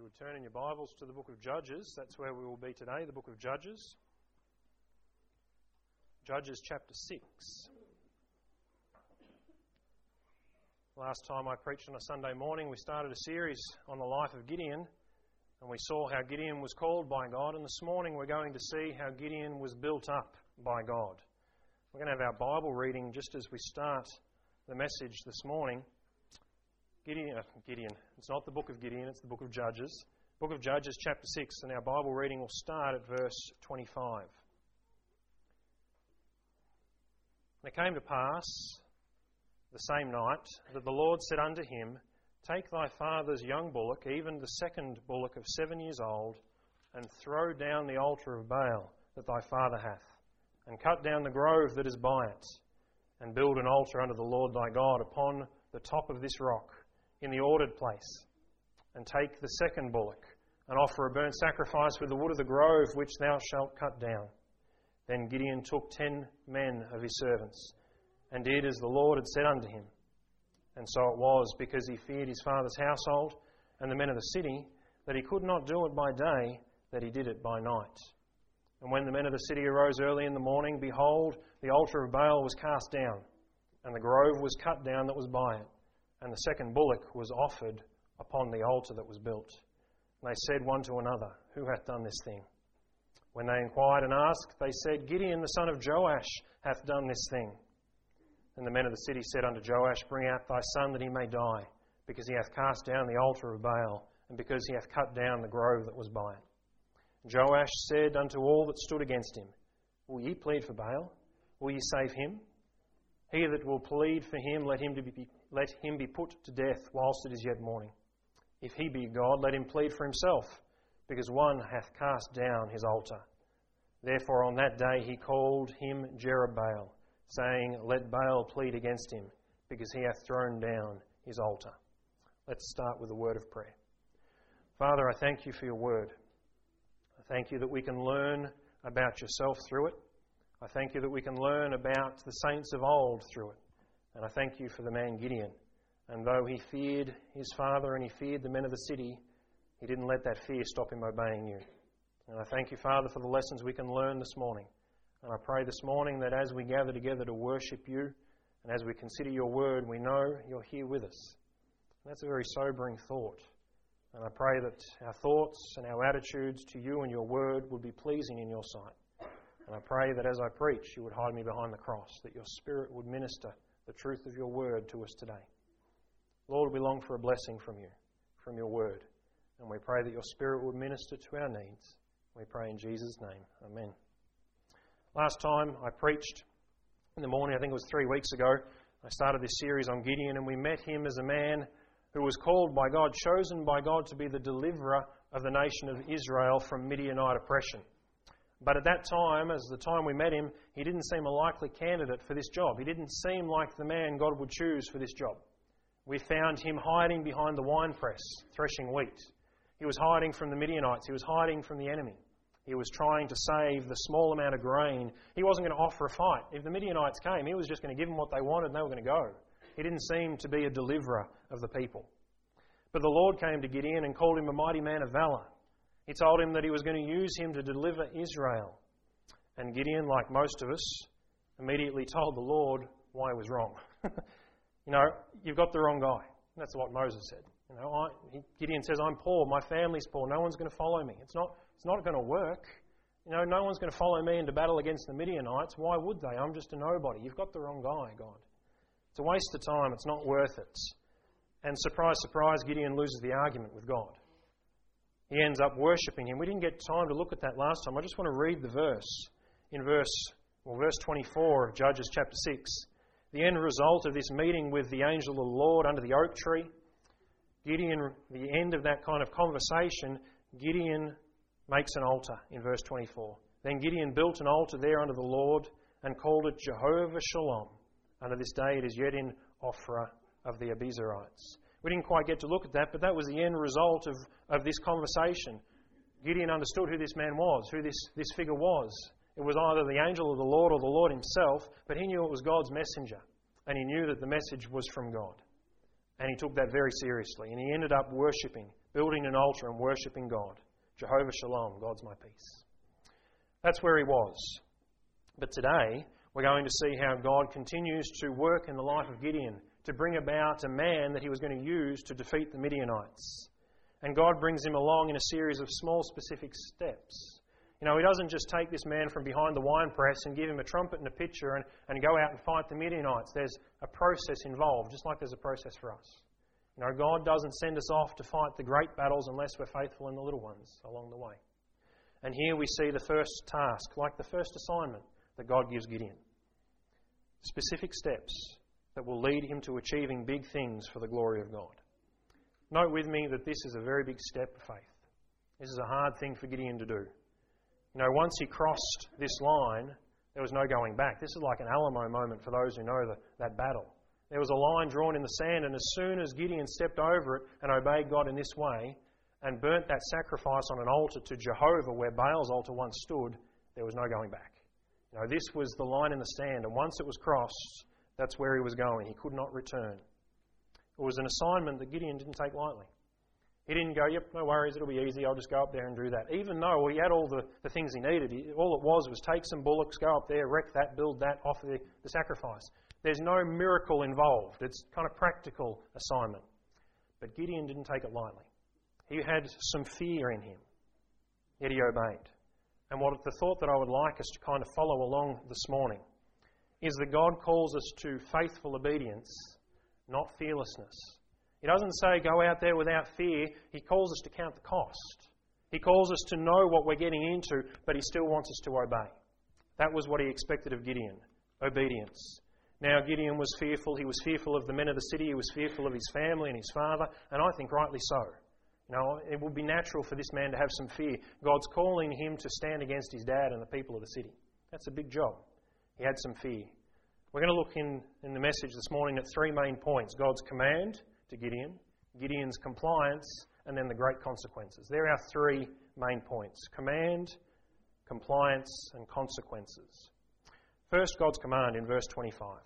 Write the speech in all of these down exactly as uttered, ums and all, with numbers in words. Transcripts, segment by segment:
would turn in your Bibles to the book of Judges. That's where we will be today, the book of Judges. Judges chapter six. Last time I preached on a Sunday morning, we started a series on the life of Gideon, and we saw how Gideon was called by God, and this morning we're going to see how Gideon was built up by God. We're going to have our Bible reading just as we start the message this morning. Gideon, uh, Gideon, it's not the book of Gideon, it's the book of Judges. Book of Judges chapter six, and our Bible reading will start at verse twenty-five. And it came to pass the same night that the Lord said unto him, Take thy father's young bullock, even the second bullock of seven years old, and throw down the altar of Baal that thy father hath, and cut down the grove that is by it, and build an altar unto the Lord thy God upon the top of this rock, in the ordered place, and take the second bullock, and offer a burnt sacrifice with the wood of the grove which thou shalt cut down. Then Gideon took ten men of his servants, and did as the Lord had said unto him. And so it was, because he feared his father's household and the men of the city, that he could not do it by day, that he did it by night. And when the men of the city arose early in the morning, behold, the altar of Baal was cast down, and the grove was cut down that was by it, and the second bullock was offered upon the altar that was built. And they said one to another, Who hath done this thing? When they inquired and asked, they said, Gideon the son of Joash hath done this thing. And the men of the city said unto Joash, Bring out thy son that he may die, because he hath cast down the altar of Baal, and because he hath cut down the grove that was by it. And Joash said unto all that stood against him, Will ye plead for Baal? Will ye save him? He that will plead for him, let him, to be, let him be put to death whilst it is yet morning. If he be God, let him plead for himself, because one hath cast down his altar. Therefore on that day he called him Jerubbaal, saying, Let Baal plead against him, because he hath thrown down his altar. Let's start with a word of prayer. Father, I thank you for your word. I thank you that we can learn about yourself through it. I thank you that we can learn about the saints of old through it. And I thank you for the man Gideon. And though he feared his father and he feared the men of the city, he didn't let that fear stop him obeying you. And I thank you, Father, for the lessons we can learn this morning. And I pray this morning that as we gather together to worship you, and as we consider your word, we know you're here with us. And that's a very sobering thought. And I pray that our thoughts and our attitudes to you and your word would be pleasing in your sight. And I pray that as I preach, you would hide me behind the cross, that your Spirit would minister the truth of your word to us today. Lord, we long for a blessing from you, from your word. And we pray that your Spirit would minister to our needs. We pray in Jesus' name. Amen. Last time I preached in the morning, I think it was three weeks ago, I started this series on Gideon, and we met him as a man who was called by God, chosen by God to be the deliverer of the nation of Israel from Midianite oppression. But at that time, as the time we met him, he didn't seem a likely candidate for this job. He didn't seem like the man God would choose for this job. We found him hiding behind the winepress, threshing wheat. He was hiding from the Midianites. He was hiding from the enemy. He was trying to save the small amount of grain. He wasn't going to offer a fight. If the Midianites came, he was just going to give them what they wanted and they were going to go. He didn't seem to be a deliverer of the people. But the Lord came to Gideon and called him a mighty man of valour. He told him that he was going to use him to deliver Israel. And Gideon, like most of us, immediately told the Lord why he was wrong. You know, you've got the wrong guy. That's what Moses said. You know, I, he, Gideon says, I'm poor, my family's poor, no one's going to follow me. It's not, it's not going to work. You know, no one's going to follow me into battle against the Midianites. Why would they? I'm just a nobody. You've got the wrong guy, God. It's a waste of time. It's not worth it. And surprise, surprise, Gideon loses the argument with God. He ends up worshipping him. We didn't get time to look at that last time. I just want to read the verse. In verse, well, verse twenty-four of Judges chapter six. The end result of this meeting with the angel of the Lord under the oak tree, Gideon, the end of that kind of conversation, Gideon makes an altar in verse twenty-four. Then Gideon built an altar there unto the Lord and called it Jehovah Shalom. Unto this day it is yet in Ophrah of the Abiezrites. We didn't quite get to look at that, but that was the end result of, of this conversation. Gideon understood who this man was, who this, this figure was. It was either the angel of the Lord or the Lord himself, but he knew it was God's messenger, and he knew that the message was from God. And he took that very seriously, and he ended up worshipping building an altar and worshipping God. Jehovah Shalom, God's my peace. That's where he was. But today, we're going to see how God continues to work in the life of Gideon to bring about a man that he was going to use to defeat the Midianites. And God brings him along in a series of small specific steps. You know, he doesn't just take this man from behind the winepress and give him a trumpet and a pitcher and, and go out and fight the Midianites. There's a process involved, just like there's a process for us. You know, God doesn't send us off to fight the great battles unless we're faithful in the little ones along the way. And here we see the first task, like the first assignment that God gives Gideon. Specific steps that will lead him to achieving big things for the glory of God. Note with me that this is a very big step of faith. This is a hard thing for Gideon to do. You know, once he crossed this line, there was no going back. This is like an Alamo moment for those who know the, that battle. There was a line drawn in the sand, and as soon as Gideon stepped over it and obeyed God in this way and burnt that sacrifice on an altar to Jehovah where Baal's altar once stood, there was no going back. You know, this was the line in the sand, and once it was crossed, that's where he was going. He could not return. It was an assignment that Gideon didn't take lightly. He didn't go, yep, no worries, it'll be easy, I'll just go up there and do that. Even though he had all the, the things he needed, he, all it was was take some bullocks, go up there, wreck that, build that, offer the, the sacrifice. There's no miracle involved. It's kind of practical assignment. But Gideon didn't take it lightly. He had some fear in him, yet he obeyed. And what the thought that I would like us to kind of follow along this morning is that God calls us to faithful obedience, not fearlessness. He doesn't say go out there without fear. He calls us to count the cost. He calls us to know what we're getting into, but he still wants us to obey. That was what he expected of Gideon, obedience. Now Gideon was fearful. He was fearful of the men of the city. He was fearful of his family and his father, and I think rightly so. You know, it would be natural for this man to have some fear. God's calling him to stand against his dad and the people of the city. That's a big job. He had some fear. We're going to look in, in the message this morning at three main points. God's command to Gideon, Gideon's compliance, and then the great consequences. There are three main points. Command, compliance, and consequences. First, God's command in verse twenty-five.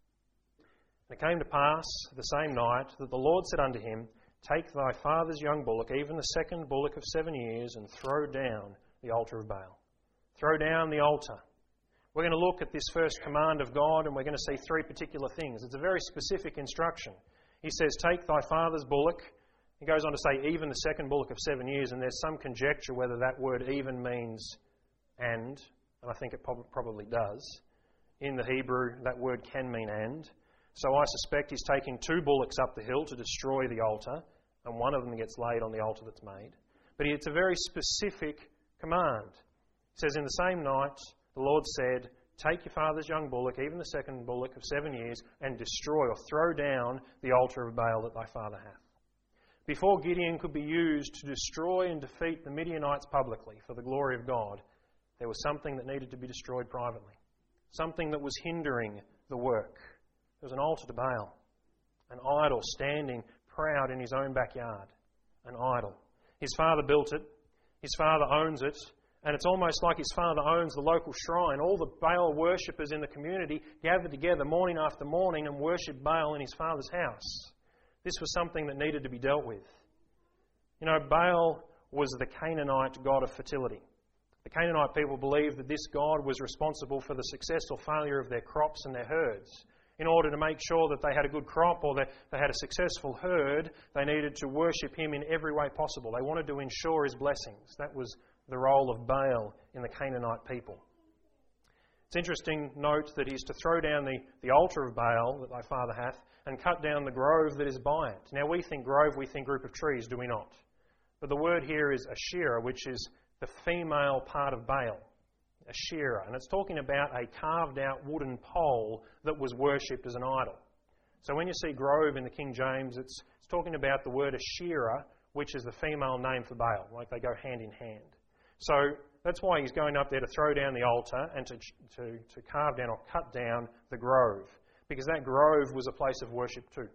And it came to pass the same night that the Lord said unto him, Take thy father's young bullock, even the second bullock of seven years, and throw down the altar of Baal. Throw down the altar. We're going to look at this first command of God, and we're going to see three particular things. It's a very specific instruction. He says, Take thy father's bullock. He goes on to say, even the second bullock of seven years, and there's some conjecture whether that word even means and, and I think it probably does. In the Hebrew, that word can mean and. So I suspect he's taking two bullocks up the hill to destroy the altar, and one of them gets laid on the altar that's made. But it's a very specific command. It says, In the same night, the Lord said, Take your father's young bullock, even the second bullock of seven years, and destroy or throw down the altar of Baal that thy father hath. Before Gideon could be used to destroy and defeat the Midianites publicly for the glory of God, there was something that needed to be destroyed privately. Something that was hindering the work. There was an altar to Baal. An idol standing proud in his own backyard. An idol. His father built it. His father owns it. And it's almost like his father owns the local shrine. All the Baal worshippers in the community gathered together morning after morning and worshipped Baal in his father's house. This was something that needed to be dealt with. You know, Baal was the Canaanite god of fertility. The Canaanite people believed that this god was responsible for the success or failure of their crops and their herds. In order to make sure that they had a good crop or that they had a successful herd, they needed to worship him in every way possible. They wanted to ensure his blessings. That was the role of Baal in the Canaanite people. It's interesting, note that he's to throw down the, the altar of Baal that thy father hath and cut down the grove that is by it. Now we think grove, we think group of trees, do we not? But the word here is Asherah, which is the female part of Baal. Asherah. And it's talking about a carved out wooden pole that was worshipped as an idol. So when you see grove in the King James, it's, it's talking about the word Asherah, which is the female name for Baal, like they go hand in hand. So that's why he's going up there to throw down the altar and to, to, to carve down or cut down the grove, because that grove was a place of worship too.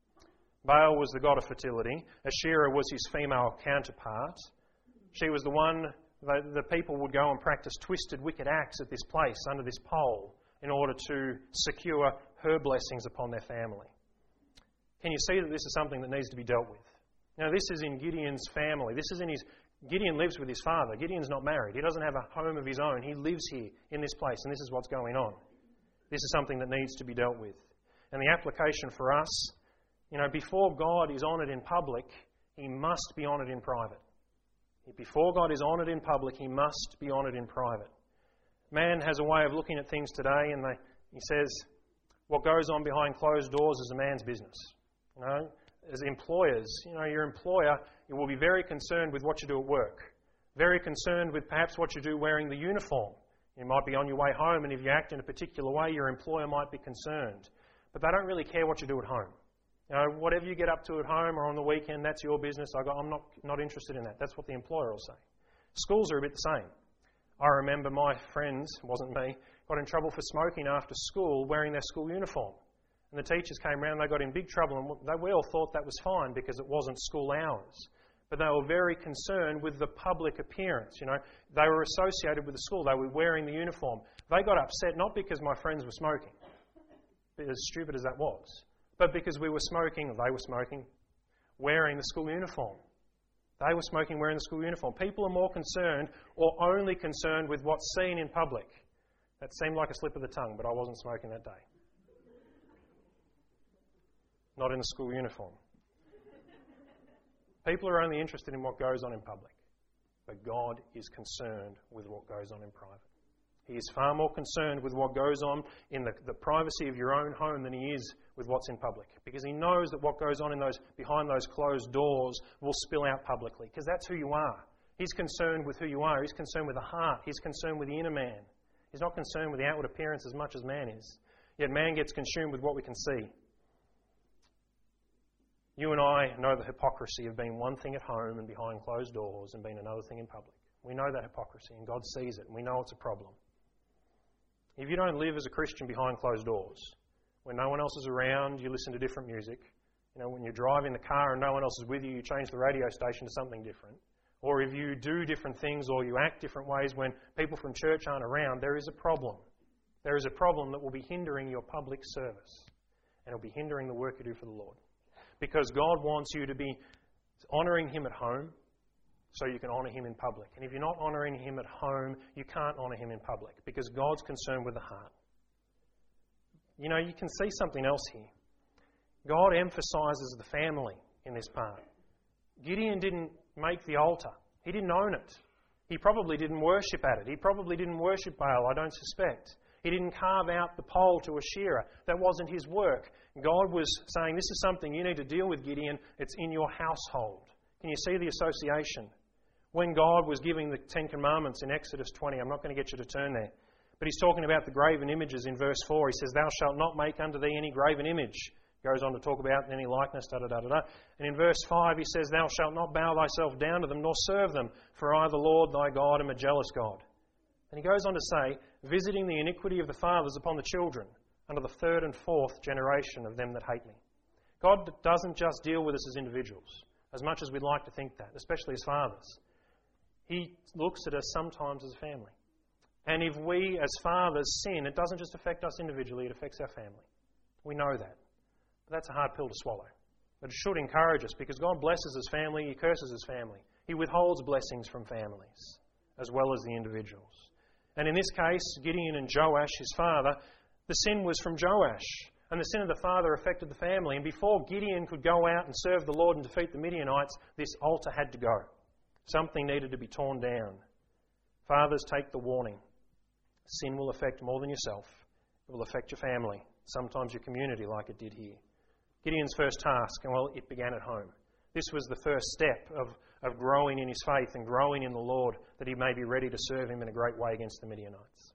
Baal was the god of fertility. Asherah was his female counterpart. She was the one that the people would go and practice twisted, wicked acts at this place under this pole in order to secure her blessings upon their family. Can you see that this is something that needs to be dealt with? Now, this is in Gideon's family. This is in his... Gideon lives with his father. Gideon's not married. He doesn't have a home of his own. He lives here in this place, and this is what's going on. This is something that needs to be dealt with. And the application for us, you know, before God is honoured in public, He must be honoured in private. Before God is honoured in public, He must be honoured in private. Man has a way of looking at things today, and they, he says, what goes on behind closed doors is a man's business. You know, as employers, you know, your employer will be very concerned with what you do at work, very concerned with perhaps what you do wearing the uniform. You might be on your way home, and if you act in a particular way, your employer might be concerned. But they don't really care what you do at home. You know, whatever you get up to at home or on the weekend, that's your business. I got, I'm not, not interested in that. That's what the employer will say. Schools are a bit the same. I remember my friends, it wasn't me, got in trouble for smoking after school wearing their school uniform. And the teachers came around, they got in big trouble, and they, we all thought that was fine because it wasn't school hours. But they were very concerned with the public appearance. You know, they were associated with the school. They were wearing the uniform. They got upset not because my friends were smoking, as stupid as that was, but because we were smoking, or they were smoking, wearing the school uniform. They were smoking wearing the school uniform. People are more concerned or only concerned with what's seen in public. That seemed like a slip of the tongue, but I wasn't smoking that day. Not in the school uniform. People are only interested in what goes on in public, but God is concerned with what goes on in private. He is far more concerned with what goes on in the, the privacy of your own home than He is with what's in public, because He knows that what goes on in those behind those closed doors will spill out publicly, because that's who you are. He's concerned with who you are. He's concerned with the heart. He's concerned with the inner man. He's not concerned with the outward appearance as much as man is. Yet man gets consumed with what we can see. You and I know the hypocrisy of being one thing at home and behind closed doors and being another thing in public. We know that hypocrisy, and God sees it, and we know it's a problem. If you don't live as a Christian behind closed doors, when no one else is around, you listen to different music. You know, when you're driving the car and no one else is with you, you change the radio station to something different. Or if you do different things or you act different ways when people from church aren't around, there is a problem. There is a problem that will be hindering your public service, and it will be hindering the work you do for the Lord. Because God wants you to be honouring Him at home so you can honour Him in public. And if you're not honouring Him at home, you can't honour Him in public, because God's concerned with the heart. You know, you can see something else here. God emphasises the family in this part. Gideon didn't make the altar. He didn't own it. He probably didn't worship at it. He probably didn't worship Baal, I don't suspect. He didn't carve out the pole to Asherah. That wasn't his work. God was saying, this is something you need to deal with, Gideon. It's in your household. Can you see the association? When God was giving the Ten Commandments in Exodus twenty, I'm not going to get you to turn there, but He's talking about the graven images in verse four. He says, thou shalt not make unto thee any graven image. Goes on to talk about any likeness, da da da da da. And in verse five He says, thou shalt not bow thyself down to them, nor serve them, for I, the Lord thy God, am a jealous God. And He goes on to say, visiting the iniquity of the fathers upon the children, unto the third and fourth generation of them that hate me. God doesn't just deal with us as individuals, as much as we'd like to think that, especially as fathers. He looks at us sometimes as a family. And if we as fathers sin, it doesn't just affect us individually, it affects our family. We know that. But that's a hard pill to swallow. But it should encourage us, because God blesses His family, He curses His family. He withholds blessings from families, as well as the individuals. And in this case, Gideon and Joash, his father, the sin was from Joash. And the sin of the father affected the family. And before Gideon could go out and serve the Lord and defeat the Midianites, this altar had to go. Something needed to be torn down. Fathers, take the warning. Sin will affect more than yourself. It will affect your family, sometimes your community, like it did here. Gideon's first task, and well, it began at home. This was the first step of, of growing in his faith and growing in the Lord, that he may be ready to serve Him in a great way against the Midianites.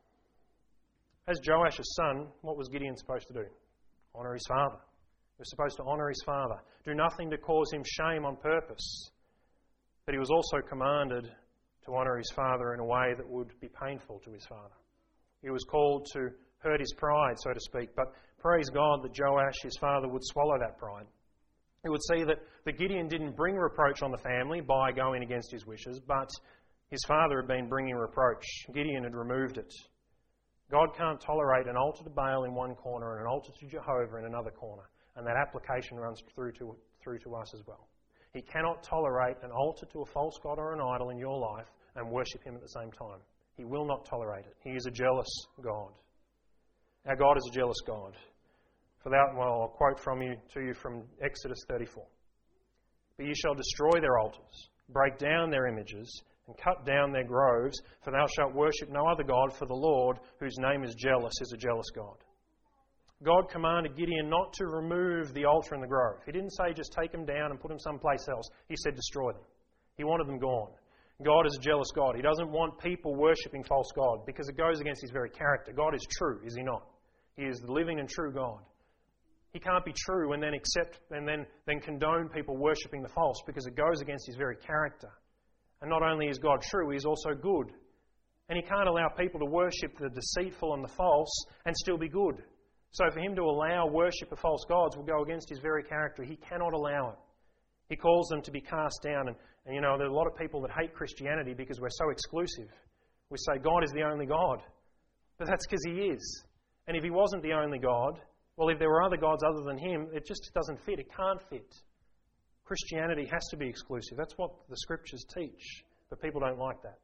As Joash's son, what was Gideon supposed to do? Honour his father. He was supposed to honour his father. Do nothing to cause him shame on purpose. But he was also commanded to honour his father in a way that would be painful to his father. He was called to hurt his pride, so to speak. But praise God that Joash, his father, would swallow that pride. He would see that the Gideon didn't bring reproach on the family by going against his wishes, but his father had been bringing reproach. Gideon had removed it. God can't tolerate an altar to Baal in one corner and an altar to Jehovah in another corner. And that application runs through to, through to us as well. He cannot tolerate an altar to a false god or an idol in your life and worship him at the same time. He will not tolerate it. He is a jealous God. Our God is a jealous God. For that, well, I'll quote from you to you from Exodus thirty-four. But ye shall destroy their altars, break down their images, and cut down their groves, for thou shalt worship no other God, for the Lord, whose name is jealous, is a jealous God. God commanded Gideon not to remove the altar and the grove. He didn't say just take them down and put them someplace else. He said destroy them. He wanted them gone. God is a jealous God. He doesn't want people worshipping false God because it goes against his very character. God is true, is he not? He is the living and true God. He can't be true and then accept and then, then condone people worshipping the false because it goes against his very character. And not only is God true, he is also good. And he can't allow people to worship the deceitful and the false and still be good. So for him to allow worship of false gods will go against his very character. He cannot allow it. He calls them to be cast down. And, and you know, there are a lot of people that hate Christianity because we're so exclusive. We say God is the only God. But that's because he is. And if he wasn't the only God, well, if there were other gods other than him, it just doesn't fit. It can't fit. Christianity has to be exclusive. That's what the Scriptures teach. But people don't like that.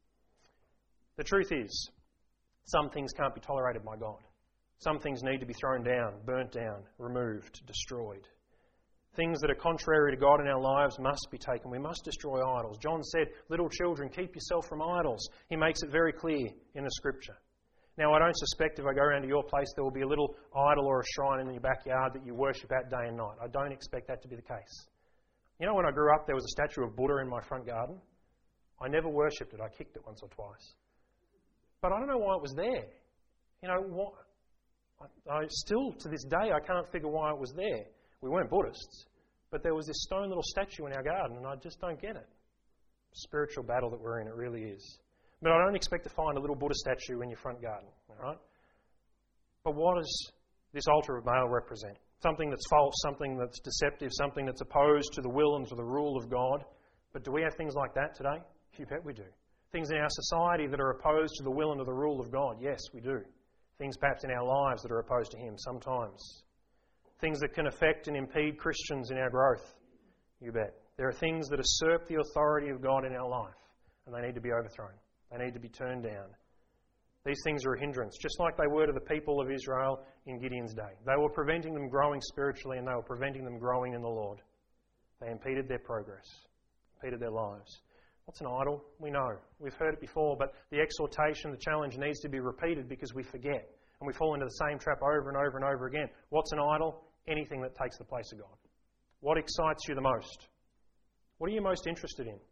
The truth is, some things can't be tolerated by God. Some things need to be thrown down, burnt down, removed, destroyed. Things that are contrary to God in our lives must be taken. We must destroy idols. John said, little children, keep yourself from idols. He makes it very clear in the Scripture. Now, I don't suspect if I go around to your place there will be a little idol or a shrine in your backyard that you worship at day and night. I don't expect that to be the case. You know, when I grew up, there was a statue of Buddha in my front garden. I never worshipped it. I kicked it once or twice. But I don't know why it was there. You know, what, I, I still, to this day, I can't figure why it was there. We weren't Buddhists, but there was this stone little statue in our garden, and I just don't get it. Spiritual battle that we're in, it really is. But I don't expect to find a little Buddha statue in your front garden, all right? But what does this altar of Baal represent? Something that's false, something that's deceptive, something that's opposed to the will and to the rule of God. But do we have things like that today? You bet we do. Things in our society that are opposed to the will and to the rule of God. Yes, we do. Things perhaps in our lives that are opposed to him sometimes. Things that can affect and impede Christians in our growth. You bet. There are things that usurp the authority of God in our life, and they need to be overthrown. They need to be turned down. These things are a hindrance, just like they were to the people of Israel in Gideon's day. They were preventing them growing spiritually, and they were preventing them growing in the Lord. They impeded their progress, impeded their lives. What's an idol? We know. We've heard it before, but the exhortation, the challenge needs to be repeated because we forget. And we fall into the same trap over and over and over again. What's an idol? Anything that takes the place of God. What excites you the most? What are you most interested in?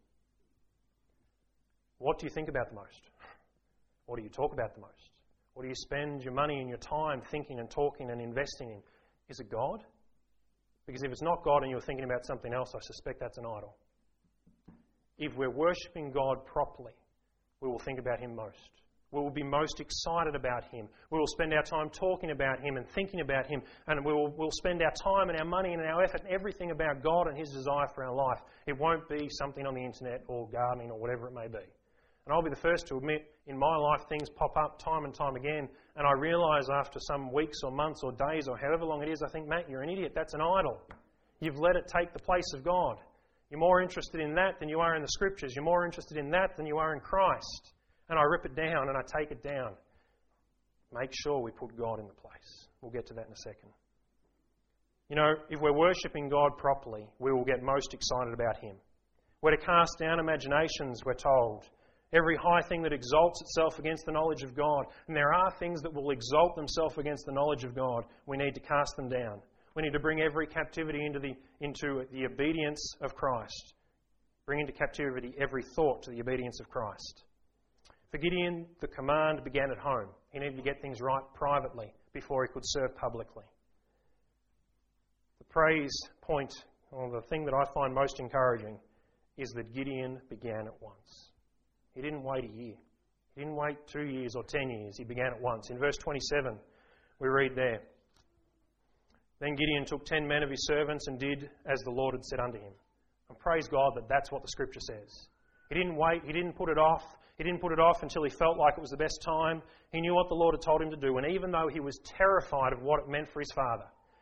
What do you think about the most? What do you talk about the most? What do you spend your money and your time thinking and talking and investing in? Is it God? Because if it's not God and you're thinking about something else, I suspect that's an idol. If we're worshipping God properly, we will think about him most. We will be most excited about him. We will spend our time talking about him and thinking about him, and we will we'll spend our time and our money and our effort and everything about God and his desire for our life. It won't be something on the internet or gardening or whatever it may be. And I'll be the first to admit, in my life, things pop up time and time again, and I realise after some weeks or months or days or however long it is, I think, Matt, you're an idiot. That's an idol. You've let it take the place of God. You're more interested in that than you are in the Scriptures. You're more interested in that than you are in Christ. And I rip it down and I take it down. Make sure we put God in the place. We'll get to that in a second. You know, if we're worshipping God properly, we will get most excited about him. We're to cast down imaginations, we're told. Every high thing that exalts itself against the knowledge of God. And there are things that will exalt themselves against the knowledge of God. We need to cast them down. We need to bring every captivity into the, into the obedience of Christ. Bring into captivity every thought to the obedience of Christ. For Gideon, the command began at home. He needed to get things right privately before he could serve publicly. The praise point, or the thing that I find most encouraging, is that Gideon began at once. He didn't wait a year. He didn't wait two years or ten years. He began at once. In verse twenty-seven, we read there, Then Gideon took ten men of his servants and did as the Lord had said unto him. And praise God that that's what the Scripture says. He didn't wait. He didn't put it off. He didn't put it off until he felt like it was the best time. He knew what the Lord had told him to do. And even though he was terrified of what it meant for his father,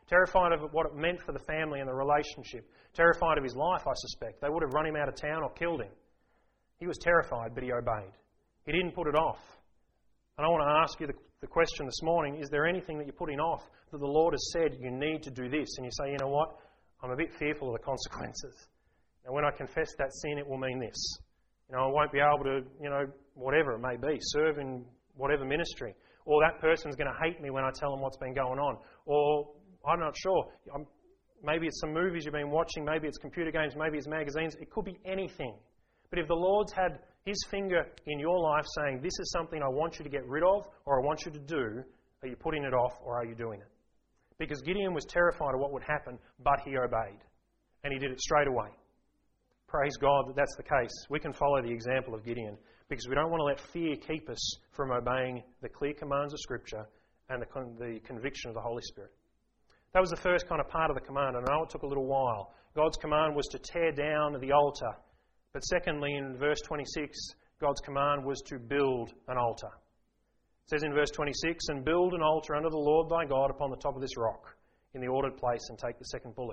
terrified of what it meant for the family and the relationship, terrified of his life, I suspect. They would have run him out of town or killed him. He was terrified, but he obeyed. He didn't put it off. And I want to ask you the, the question this morning, is there anything that you're putting off that the Lord has said you need to do this? And you say, you know what, I'm a bit fearful of the consequences. And when I confess that sin, it will mean this. You know, I won't be able to, you know, whatever it may be, serve in whatever ministry. Or that person's going to hate me when I tell them what's been going on. Or, I'm not sure, I'm, maybe it's some movies you've been watching, maybe it's computer games, maybe it's magazines. It could be anything. But if the Lord's had His finger in your life saying, this is something I want you to get rid of or I want you to do, are you putting it off or are you doing it? Because Gideon was terrified of what would happen, but he obeyed. And he did it straight away. Praise God that that's the case. We can follow the example of Gideon because we don't want to let fear keep us from obeying the clear commands of Scripture and the, con- the conviction of the Holy Spirit. That was the first kind of part of the command. And I know it took a little while. God's command was to tear down the altar. But secondly, in verse twenty-six, God's command was to build an altar. It says in verse twenty-six, and build an altar unto the Lord thy God upon the top of this rock in the ordered place, and take the second bullock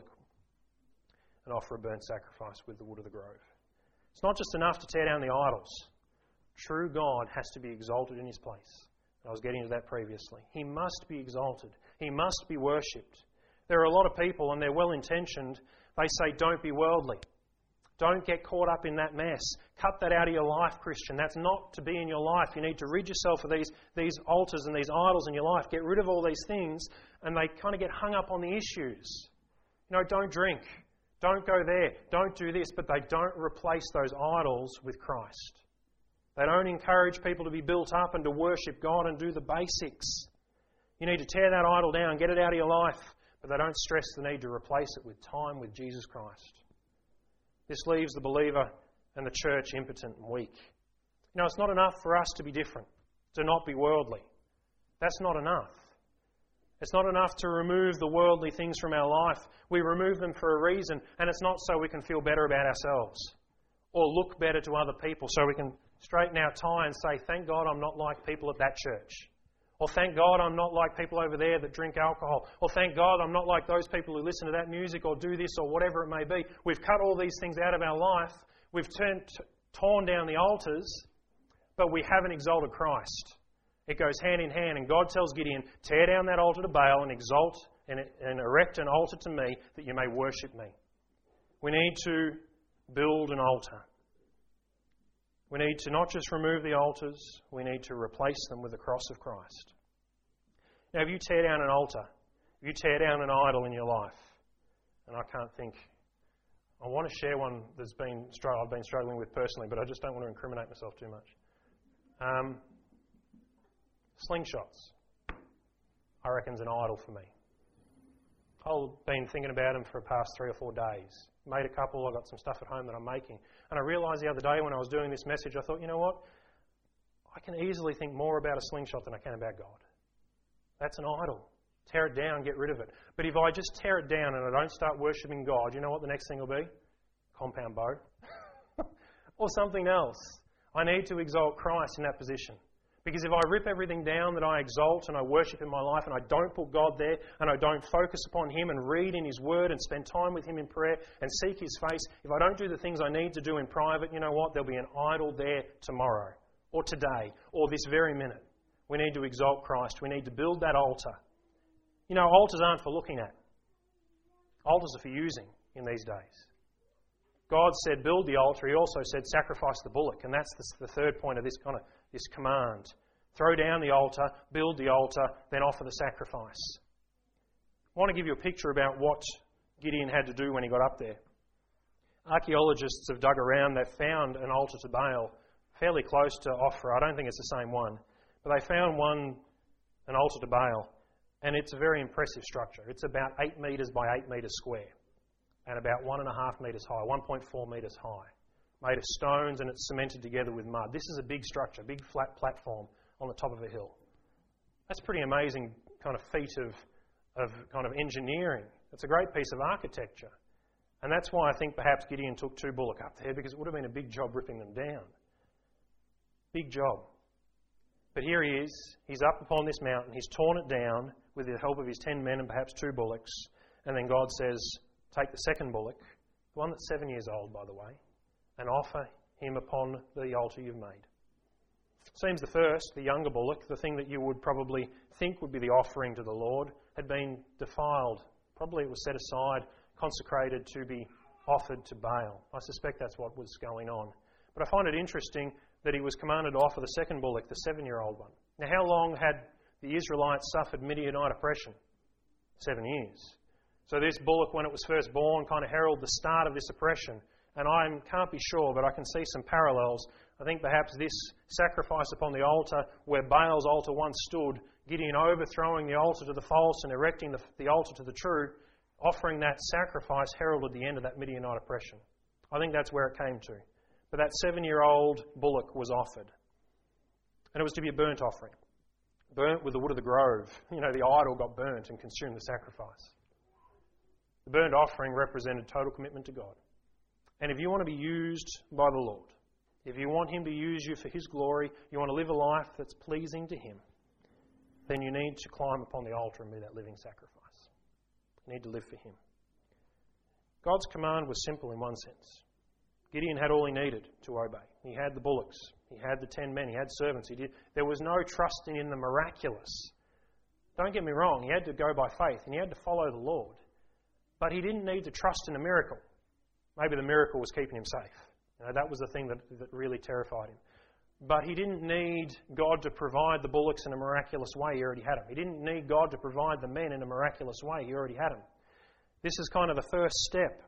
and offer a burnt sacrifice with the wood of the grove. It's not just enough to tear down the idols. True God has to be exalted in His place. I was getting to that previously. He must be exalted. He must be worshipped. There are a lot of people, and they're well-intentioned, they say, don't be worldly. Don't get caught up in that mess. Cut that out of your life, Christian. That's not to be in your life. You need to rid yourself of these, these altars and these idols in your life. Get rid of all these things, and they kind of get hung up on the issues. You know, don't drink. Don't go there. Don't do this. But they don't replace those idols with Christ. They don't encourage people to be built up and to worship God and do the basics. You need to tear that idol down, get it out of your life, but they don't stress the need to replace it with time with Jesus Christ. This leaves the believer and the church impotent and weak. You know, it's not enough for us to be different, to not be worldly. That's not enough. It's not enough to remove the worldly things from our life. We remove them for a reason, and it's not so we can feel better about ourselves or look better to other people, so we can straighten our tie and say, thank God I'm not like people at that church. Or thank God I'm not like people over there that drink alcohol. Or thank God I'm not like those people who listen to that music or do this or whatever it may be. We've cut all these things out of our life. We've turned, torn down the altars, but we haven't exalted Christ. It goes hand in hand, and God tells Gideon, tear down that altar to Baal and exalt and, and erect an altar to me that you may worship me. We need to build an altar. We need to not just remove the altars, we need to replace them with the cross of Christ. Now, if you tear down an altar, if you tear down an idol in your life, and I can't think, I want to share one that's been I've been struggling with personally, but I just don't want to incriminate myself too much. Um, slingshots, I reckon, is an idol for me. I've been thinking about them for the past three or four days. Made a couple, I've got some stuff at home that I'm making. And I realised the other day when I was doing this message, I thought, you know what? I can easily think more about a slingshot than I can about God. That's an idol. Tear it down, get rid of it. But if I just tear it down and I don't start worshipping God, you know what the next thing will be? Compound bow. Or something else. I need to exalt Christ in that position. Because if I rip everything down that I exalt and I worship in my life and I don't put God there and I don't focus upon Him and read in His Word and spend time with Him in prayer and seek His face, if I don't do the things I need to do in private, you know what? There'll be an idol there tomorrow or today or this very minute. We need to exalt Christ. We need to build that altar. You know, altars aren't for looking at. Altars are for using in these days. God said, build the altar. He also said, sacrifice the bullock. And that's the, the third point of this kind of this command. Throw down the altar, build the altar, then offer the sacrifice. I want to give you a picture about what Gideon had to do when he got up there. Archaeologists have dug around. They've found an altar to Baal fairly close to Ophrah. I don't think it's the same one. But they found one, an altar to Baal, and it's a very impressive structure. It's about eight metres by eight metres square and about one and a half metres high, one point four metres high, made of stones, and it's cemented together with mud. This is a big structure, big flat platform on the top of a hill. That's a pretty amazing kind of feat of, of kind of engineering. It's a great piece of architecture. And that's why I think perhaps Gideon took two bullock up there, because it would have been a big job ripping them down. Big job. But here he is, he's up upon this mountain, he's torn it down with the help of his ten men and perhaps two bullocks, and then God says, take the second bullock, the one that's seven years old, by the way, and offer him upon the altar you've made. Seems the first, the younger bullock, the thing that you would probably think would be the offering to the Lord, had been defiled. Probably it was set aside, consecrated to be offered to Baal. I suspect that's what was going on. But I find it interesting that he was commanded to offer the second bullock, the seven-year-old one. Now, how long had the Israelites suffered Midianite oppression? Seven years. So this bullock, when it was first born, kind of heralded the start of this oppression. And I can't be sure, but I can see some parallels. I think perhaps this sacrifice upon the altar, where Baal's altar once stood, Gideon overthrowing the altar to the false and erecting the, the altar to the true, offering that sacrifice heralded the end of that Midianite oppression. I think that's where it came to. But that seven-year-old bullock was offered. And it was to be a burnt offering. Burnt with the wood of the grove. You know, the idol got burnt and consumed the sacrifice. The burnt offering represented total commitment to God. And if you want to be used by the Lord, if you want Him to use you for His glory, you want to live a life that's pleasing to Him, then you need to climb upon the altar and be that living sacrifice. You need to live for Him. God's command was simple in one sense. Gideon had all he needed to obey. He had the bullocks. He had the ten men. He had servants. He did. There was no trusting in the miraculous. Don't get me wrong. He had to go by faith and he had to follow the Lord. But he didn't need to trust in a miracle. Maybe the miracle was keeping him safe. You know, that was the thing that, that really terrified him. But he didn't need God to provide the bullocks in a miraculous way. He already had them. He didn't need God to provide the men in a miraculous way. He already had them. This is kind of the first step.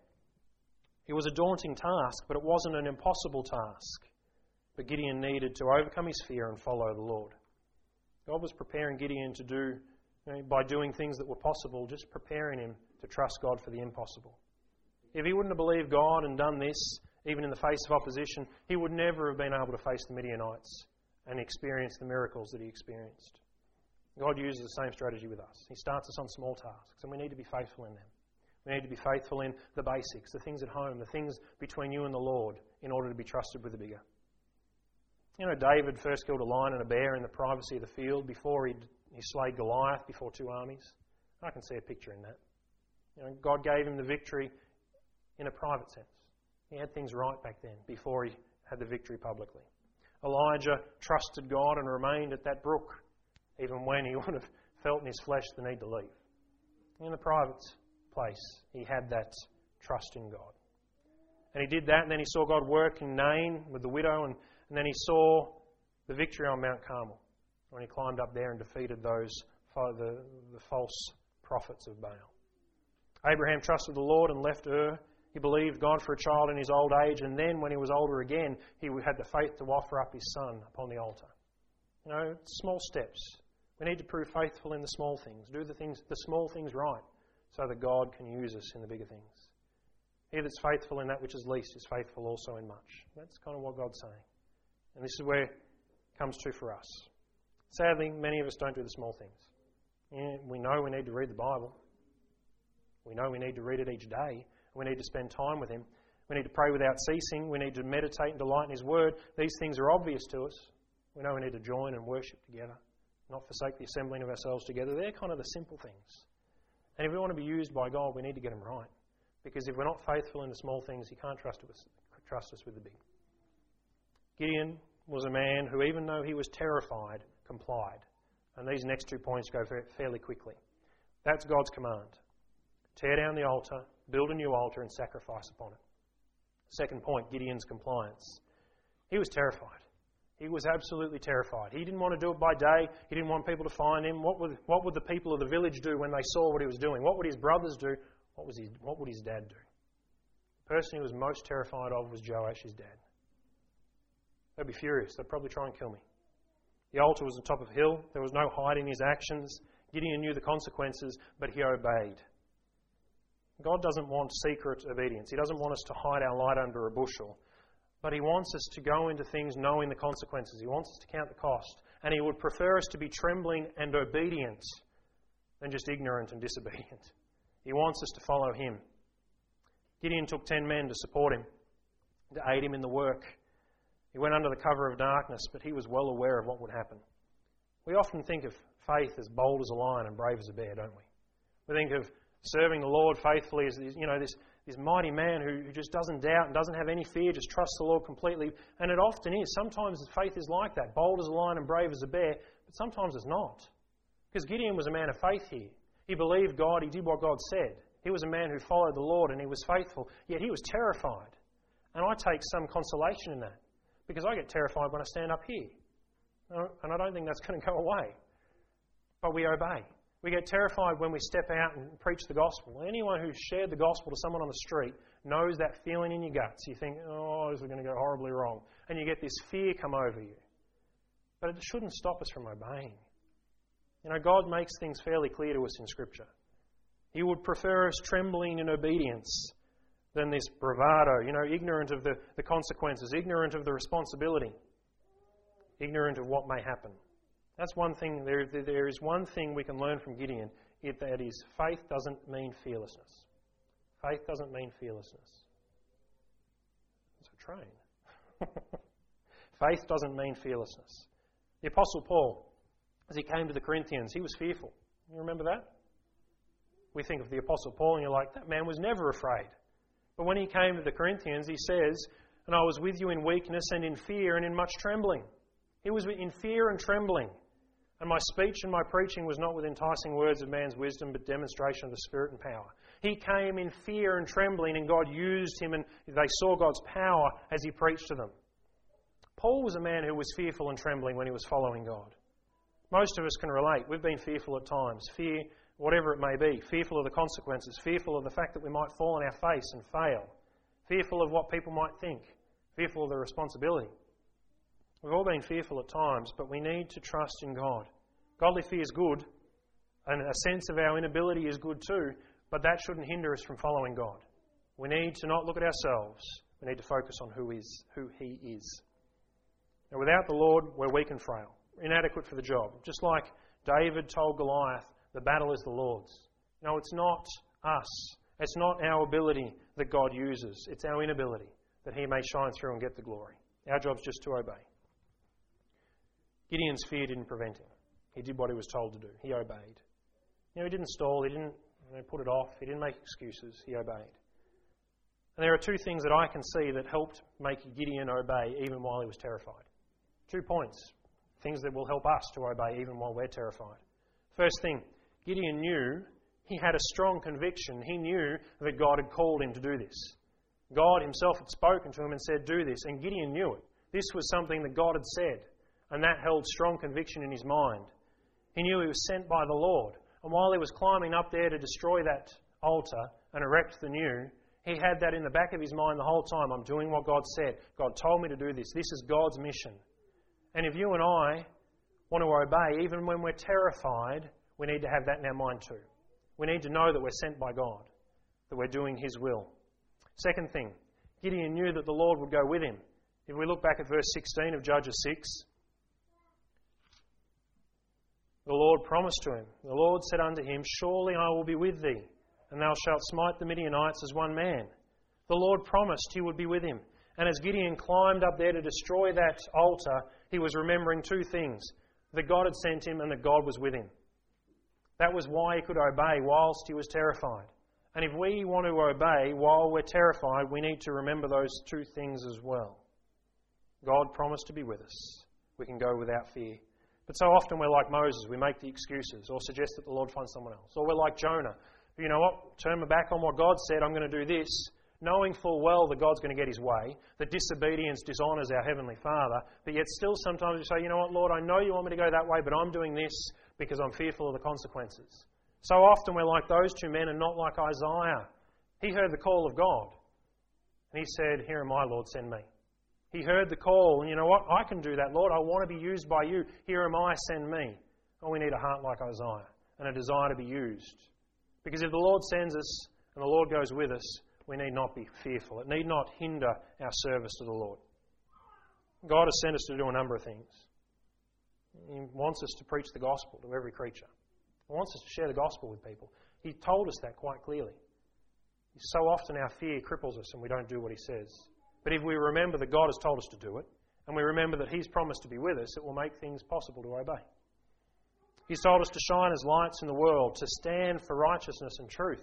It was a daunting task, but it wasn't an impossible task. But Gideon needed to overcome his fear and follow the Lord. God was preparing Gideon to do, you know, by doing things that were possible, just preparing him to trust God for the impossible. If he wouldn't have believed God and done this, even in the face of opposition, he would never have been able to face the Midianites and experience the miracles that he experienced. God uses the same strategy with us. He starts us on small tasks, and we need to be faithful in them. We need to be faithful in the basics, the things at home, the things between you and the Lord, in order to be trusted with the bigger. You know, David first killed a lion and a bear in the privacy of the field before he he slayed Goliath before two armies. I can see a picture in that. You know, God gave him the victory in a private sense. He had things right back then before he had the victory publicly. Elijah trusted God and remained at that brook, even when he would have felt in his flesh the need to leave. In the private place, he had that trust in God. And he did that, and then he saw God work in Nain with the widow, and, and then he saw the victory on Mount Carmel when he climbed up there and defeated those the, the false prophets of Baal. Abraham trusted the Lord and left Ur. He believed God for a child in his old age, and then when he was older again, he had the faith to offer up his son upon the altar. You know, small steps. We need to prove faithful in the small things. Do the things, the small things right, so that God can use us in the bigger things. He that's faithful in that which is least is faithful also in much. That's kind of what God's saying. And this is where it comes true for us. Sadly, many of us don't do the small things. Yeah, we know we need to read the Bible. We know we need to read it each day. We need to spend time with Him. We need to pray without ceasing. We need to meditate and delight in His Word. These things are obvious to us. We know we need to join and worship together, not forsake the assembling of ourselves together. They're kind of the simple things. And if we want to be used by God, we need to get them right. Because if we're not faithful in the small things, He can't trust us, trust us with the big. Gideon was a man who, even though he was terrified, complied. And these next two points go fairly quickly. That's God's command. Tear down the altar, build a new altar, and sacrifice upon it. Second point, Gideon's compliance. He was terrified. He was absolutely terrified. He didn't want to do it by day. He didn't want people to find him. What would, what would the people of the village do when they saw what he was doing? What would his brothers do? What, was his, what would his dad do? The person he was most terrified of was Joash, his dad. They'd be furious. They'd probably try and kill me. The altar was on top of a hill. There was no hiding his actions. Gideon knew the consequences, but he obeyed. God doesn't want secret obedience. He doesn't want us to hide our light under a bushel. But He wants us to go into things knowing the consequences. He wants us to count the cost. And He would prefer us to be trembling and obedient than just ignorant and disobedient. He wants us to follow Him. Gideon took ten men to support him, to aid him in the work. He went under the cover of darkness, but he was well aware of what would happen. We often think of faith as bold as a lion and brave as a bear, don't we? We think of serving the Lord faithfully as, you know, this, this mighty man who, who just doesn't doubt and doesn't have any fear, just trusts the Lord completely. And it often is. Sometimes faith is like that, bold as a lion and brave as a bear, but sometimes it's not. Because Gideon was a man of faith here. He believed God, he did what God said. He was a man who followed the Lord and he was faithful, yet he was terrified. And I take some consolation in that, because I get terrified when I stand up here. And I don't think that's going to go away. But we obey. We get terrified when we step out and preach the gospel. Anyone who's shared the gospel to someone on the street knows that feeling in your guts. You think, oh, this is going to go horribly wrong. And you get this fear come over you. But it shouldn't stop us from obeying. You know, God makes things fairly clear to us in Scripture. He would prefer us trembling in obedience than this bravado, you know, ignorant of the, the consequences, ignorant of the responsibility, ignorant of what may happen. That's one thing, there, there is one thing we can learn from Gideon, it, that is, faith doesn't mean fearlessness. Faith doesn't mean fearlessness. It's a train. Faith doesn't mean fearlessness. The Apostle Paul, as he came to the Corinthians, he was fearful. You remember that? We think of the Apostle Paul and you're like, that man was never afraid. But when he came to the Corinthians, he says, and I was with you in weakness and in fear and in much trembling. He was in fear and trembling. And my speech and my preaching was not with enticing words of man's wisdom, but demonstration of the Spirit and power. He came in fear and trembling, and God used him, and they saw God's power as he preached to them. Paul was a man who was fearful and trembling when he was following God. Most of us can relate. We've been fearful at times. Fear, whatever it may be. Fearful of the consequences. Fearful of the fact that we might fall on our face and fail. Fearful of what people might think. Fearful of the responsibility. We've all been fearful at times, but we need to trust in God. Godly fear is good, and a sense of our inability is good too, but that shouldn't hinder us from following God. We need to not look at ourselves. We need to focus on who is, who He is. Now, without the Lord, we're weak and frail, inadequate for the job. Just like David told Goliath, the battle is the Lord's. No, it's not us. It's not our ability that God uses. It's our inability that He may shine through and get the glory. Our job's just to obey. Gideon's fear didn't prevent him. He did what he was told to do. He obeyed. You know, he didn't stall. He didn't you know, put it off. He didn't make excuses. He obeyed. And there are two things that I can see that helped make Gideon obey even while he was terrified. Two points. Things that will help us to obey even while we're terrified. First thing, Gideon knew he had a strong conviction. He knew that God had called him to do this. God Himself had spoken to him and said, do this. And Gideon knew it. This was something that God had said. And that held strong conviction in his mind. He knew he was sent by the Lord. And while he was climbing up there to destroy that altar and erect the new, he had that in the back of his mind the whole time. I'm doing what God said. God told me to do this. This is God's mission. And if you and I want to obey, even when we're terrified, we need to have that in our mind too. We need to know that we're sent by God, that we're doing His will. Second thing, Gideon knew that the Lord would go with him. If we look back at verse sixteen of Judges six, the Lord promised to him, the Lord said unto him, surely I will be with thee, and thou shalt smite the Midianites as one man. The Lord promised He would be with him. And as Gideon climbed up there to destroy that altar, he was remembering two things, that God had sent him and that God was with him. That was why he could obey whilst he was terrified. And if we want to obey while we're terrified, we need to remember those two things as well. God promised to be with us. We can go without fear. But so often we're like Moses. We make the excuses or suggest that the Lord find someone else. Or we're like Jonah. You know what? Turn my back on what God said. I'm going to do this. Knowing full well that God's going to get His way. That disobedience dishonours our Heavenly Father. But yet still sometimes we say, you know what, Lord, I know You want me to go that way, but I'm doing this because I'm fearful of the consequences. So often we're like those two men and not like Isaiah. He heard the call of God. And he said, here am I, Lord, send me. He heard the call, and you know what? I can do that, Lord. I want to be used by You. Here am I, send me. Oh, we need a heart like Isaiah and a desire to be used. Because if the Lord sends us and the Lord goes with us, we need not be fearful. It need not hinder our service to the Lord. God has sent us to do a number of things. He wants us to preach the gospel to every creature. He wants us to share the gospel with people. He told us that quite clearly. So often our fear cripples us and we don't do what He says. But if we remember that God has told us to do it, and we remember that He's promised to be with us, it will make things possible to obey. He's told us to shine as lights in the world, to stand for righteousness and truth.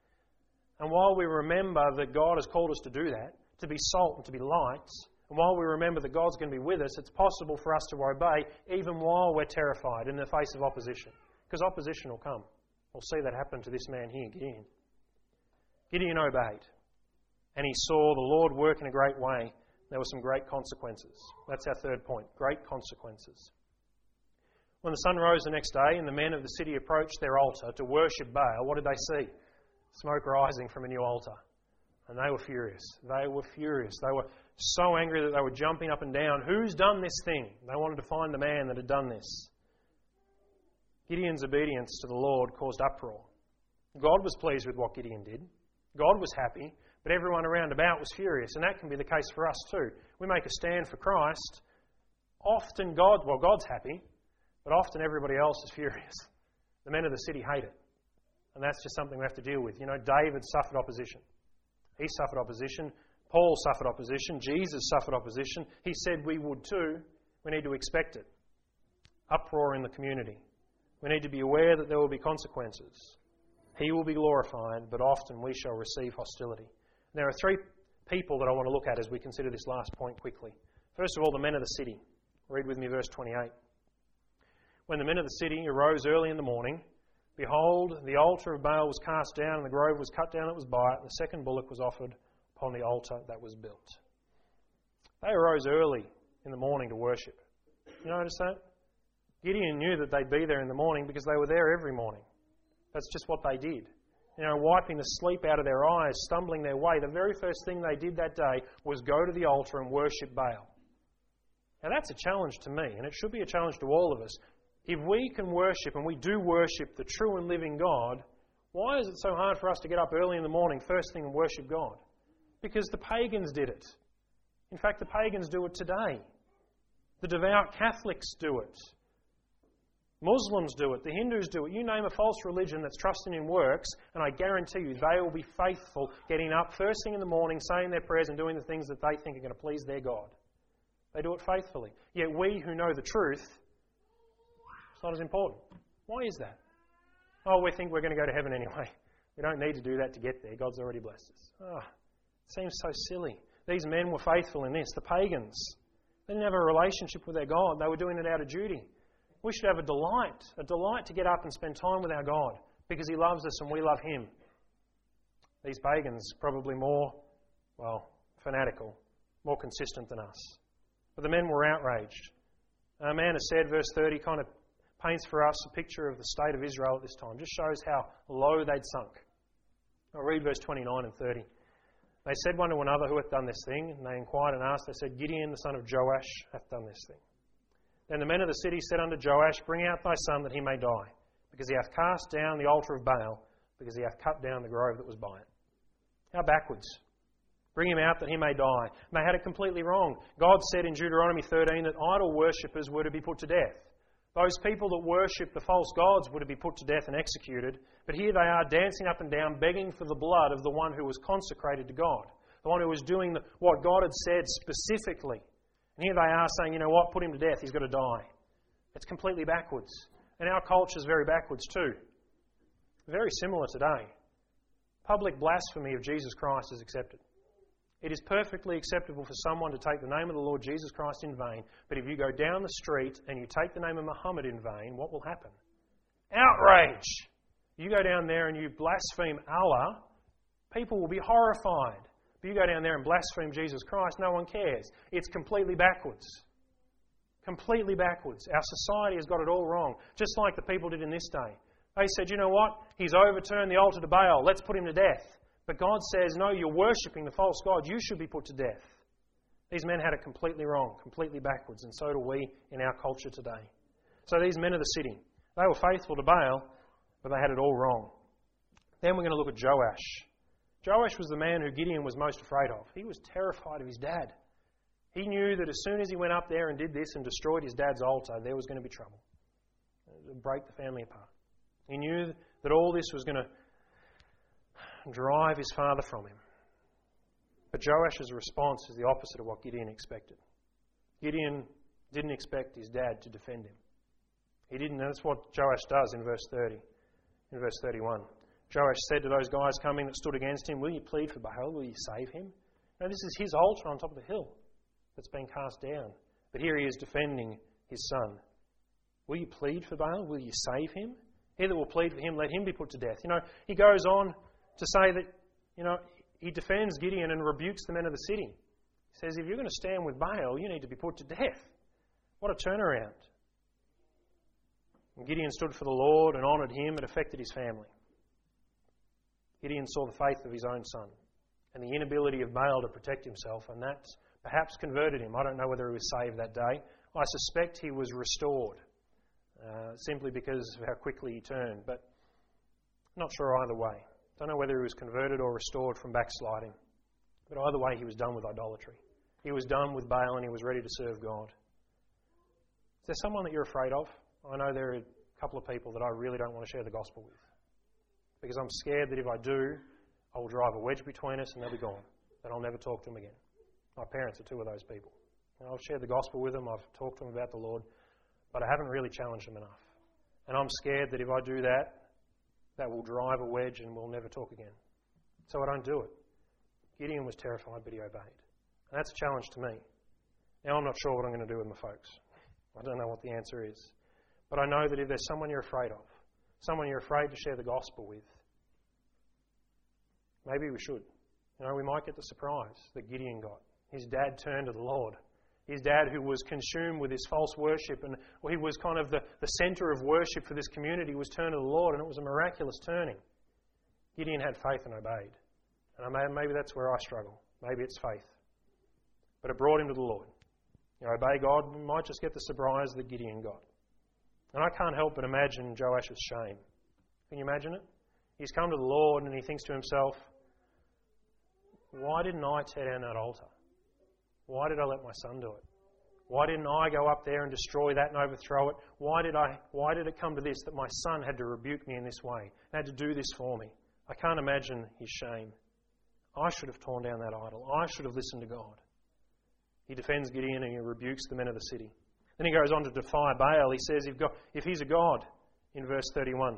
And while we remember that God has called us to do that, to be salt and to be light, and while we remember that God's going to be with us, it's possible for us to obey even while we're terrified in the face of opposition. Because opposition will come. We'll see that happen to this man here, Gideon. Gideon obeyed. And he saw the Lord work in a great way. There were some great consequences. That's our third point. Great consequences. When the sun rose the next day and the men of the city approached their altar to worship Baal, what did they see? Smoke rising from a new altar. And they were furious. They were furious. They were so angry that they were jumping up and down. Who's done this thing? They wanted to find the man that had done this. Gideon's obedience to the Lord caused uproar. God was pleased with what Gideon did. God was happy, but everyone around about was furious. And that can be the case for us too. We make a stand for Christ. Often God, well, God's happy, but often everybody else is furious. The men of the city hate it. And that's just something we have to deal with. You know, David suffered opposition. He suffered opposition. Paul suffered opposition. Jesus suffered opposition. He said we would too. We need to expect it. Uproar in the community. We need to be aware that there will be consequences. He will be glorified, but often we shall receive hostility. And there are three people that I want to look at as we consider this last point quickly. First of all, the men of the city. Read with me verse twenty-eight. When the men of the city arose early in the morning, behold, the altar of Baal was cast down, and the grove was cut down that was by it, and the second bullock was offered upon the altar that was built. They arose early in the morning to worship. You notice that? Gideon knew that they'd be there in the morning because they were there every morning. That's just what they did. You know, wiping the sleep out of their eyes, stumbling their way. The very first thing they did that day was go to the altar and worship Baal. Now that's a challenge to me, and it should be a challenge to all of us. If we can worship, and we do worship the true and living God, why is it so hard for us to get up early in the morning, first thing, and worship God? Because the pagans did it. In fact, the pagans do it today. The devout Catholics do it. Muslims do it. The Hindus do it. You name a false religion that's trusting in works, and I guarantee you they will be faithful, getting up first thing in the morning, saying their prayers and doing the things that they think are going to please their God. They do it faithfully. Yet we who know the truth, it's not as important. Why is that? Oh, we think we're going to go to heaven anyway. We don't need to do that to get there. God's already blessed us. Oh, it seems so silly. These men were faithful in this. The pagans, they didn't have a relationship with their God. They were doing it out of duty. We should have a delight, a delight to get up and spend time with our God because He loves us and we love Him. These pagans, probably more, well, fanatical, more consistent than us. But the men were outraged. A man has said, verse thirty, kind of paints for us a picture of the state of Israel at this time. Just shows how low they'd sunk. I'll read verse twenty-nine and thirty. They said one to another, who hath done this thing? And they inquired and asked. They said, Gideon, the son of Joash, hath done this thing. Then the men of the city said unto Joash, Bring out thy son that he may die, because he hath cast down the altar of Baal, because he hath cut down the grove that was by it. How backwards. Bring him out that he may die. And they had it completely wrong. God said in Deuteronomy thirteen that idol worshippers were to be put to death. Those people that worship the false gods were to be put to death and executed. But here they are dancing up and down, begging for the blood of the one who was consecrated to God, the one who was doing the, what God had said specifically. And here they are saying, you know what, put him to death, he's got to die. It's completely backwards. And our culture is very backwards too. Very similar today. Public blasphemy of Jesus Christ is accepted. It is perfectly acceptable for someone to take the name of the Lord Jesus Christ in vain, but if you go down the street and you take the name of Muhammad in vain, what will happen? Outrage! You go down there and you blaspheme Allah, people will be horrified. But you go down there and blaspheme Jesus Christ, no one cares. It's completely backwards. Completely backwards. Our society has got it all wrong, just like the people did in this day. They said, you know what? He's overturned the altar to Baal. Let's put him to death. But God says, no, you're worshipping the false god. You should be put to death. These men had it completely wrong, completely backwards, and so do we in our culture today. So these men of the city, they were faithful to Baal, but they had it all wrong. Then we're going to look at Joash. Joash was the man who Gideon was most afraid of. He was terrified of his dad. He knew that as soon as he went up there and did this and destroyed his dad's altar, there was going to be trouble. It would break the family apart. He knew that all this was going to drive his father from him. But Joash's response is the opposite of what Gideon expected. Gideon didn't expect his dad to defend him. He didn't, and that's what Joash does in verse thirty, in verse thirty-one. Joash said to those guys coming that stood against him, "Will you plead for Baal? Will you save him?" Now this is his altar on top of the hill that's been cast down. But here he is defending his son. "Will you plead for Baal? Will you save him? He that will plead for him, let him be put to death." You know, he goes on to say that, you know, he defends Gideon and rebukes the men of the city. He says, if you're going to stand with Baal, you need to be put to death. What a turnaround. When Gideon stood for the Lord and honoured him, it affected his family. Gideon saw the faith of his own son and the inability of Baal to protect himself, and that perhaps converted him. I don't know whether he was saved that day. I suspect he was restored, uh, simply because of how quickly he turned, but not sure either way. Don't know whether he was converted or restored from backsliding, but either way he was done with idolatry. He was done with Baal and he was ready to serve God. Is there someone that you're afraid of? I know there are a couple of people that I really don't want to share the gospel with, because I'm scared that if I do, I will drive a wedge between us and they'll be gone, and I'll never talk to them again. My parents are two of those people. And I've shared the gospel with them, I've talked to them about the Lord, but I haven't really challenged them enough. And I'm scared that if I do that, that will drive a wedge and we'll never talk again. So I don't do it. Gideon was terrified, but he obeyed. And that's a challenge to me. Now I'm not sure what I'm going to do with my folks. I don't know what the answer is. But I know that if there's someone you're afraid of, someone you're afraid to share the gospel with, maybe we should. You know, we might get the surprise that Gideon got. His dad turned to the Lord. His dad, who was consumed with his false worship, and well, he was kind of the, the centre of worship for this community, was turned to the Lord, and it was a miraculous turning. Gideon had faith and obeyed. And I may, maybe that's where I struggle. Maybe it's faith. But it brought him to the Lord. You know, obey God, we might just get the surprise that Gideon got. And I can't help but imagine Joash's shame. Can you imagine it? He's come to the Lord and he thinks to himself, why didn't I tear down that altar? Why did I let my son do it? Why didn't I go up there and destroy that and overthrow it? Why did I? Why did it come to this that my son had to rebuke me in this way, had to do this for me? I can't imagine his shame. I should have torn down that idol. I should have listened to God. He defends Gideon and he rebukes the men of the city. Then he goes on to defy Baal. He says, if, God, if he's a God, in verse thirty-one,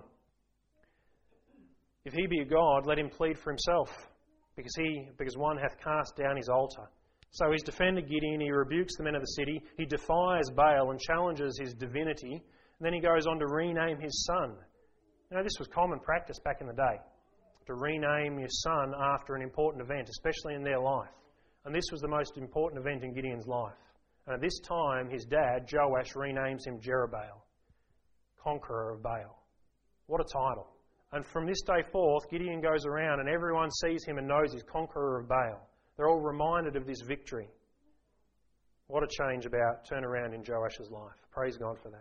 if he be a God, let him plead for himself, because he, because one hath cast down his altar. So he's defended Gideon, he rebukes the men of the city, he defies Baal and challenges his divinity, and then he goes on to rename his son. You know, this was common practice back in the day, to rename your son after an important event, especially in their life. And this was the most important event in Gideon's life. And at this time, his dad, Joash, renames him Jerubbaal, conqueror of Baal. What a title. And from this day forth, Gideon goes around and everyone sees him and knows he's conqueror of Baal. They're all reminded of this victory. What a change about turnaround in Joash's life. Praise God for that.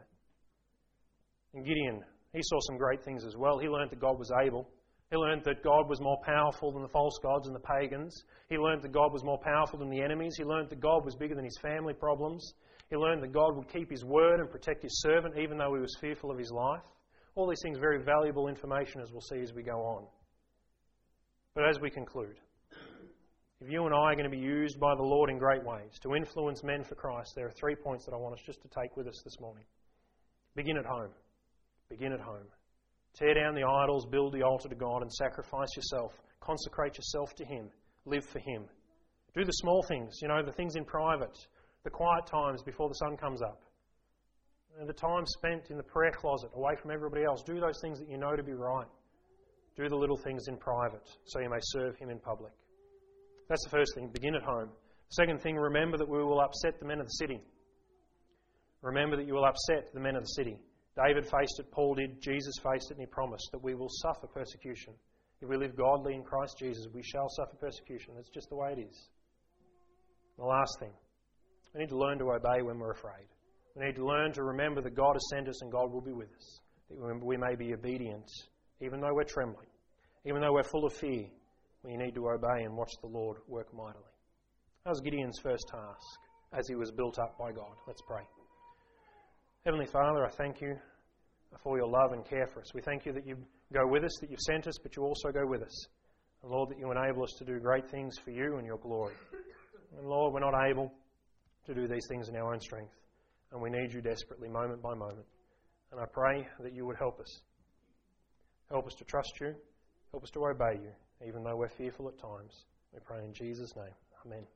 And Gideon, he saw some great things as well. He learned that God was able. He learned that God was more powerful than the false gods and the pagans. He learned that God was more powerful than the enemies. He learned that God was bigger than his family problems. He learned that God would keep his word and protect his servant even though he was fearful of his life. All these things, very valuable information, as we'll see as we go on. But as we conclude, if you and I are going to be used by the Lord in great ways to influence men for Christ, there are three points that I want us just to take with us this morning. Begin at home. Begin at home. Tear down the idols, build the altar to God, and sacrifice yourself. Consecrate yourself to Him. Live for Him. Do the small things, you know, the things in private, the quiet times before the sun comes up, and the time spent in the prayer closet, away from everybody else. Do those things that you know to be right. Do the little things in private, so you may serve Him in public. That's the first thing. Begin at home. Second thing, remember that we will upset the men of the city. Remember that you will upset the men of the city. David faced it, Paul did, Jesus faced it, and he promised that we will suffer persecution. If we live godly in Christ Jesus, we shall suffer persecution. That's just the way it is. The last thing, we need to learn to obey when we're afraid. We need to learn to remember that God has sent us and God will be with us. That we may be obedient, even though we're trembling, even though we're full of fear. We need to obey and watch the Lord work mightily. That was Gideon's first task as he was built up by God. Let's pray. Heavenly Father, I thank you for your love and care for us. We thank you that you go with us, that you've sent us, but you also go with us. And Lord, that you enable us to do great things for you and your glory. And Lord, we're not able to do these things in our own strength. And we need you desperately, moment by moment. And I pray that you would help us. Help us to trust you. Help us to obey you, even though we're fearful at times. We pray in Jesus' name. Amen.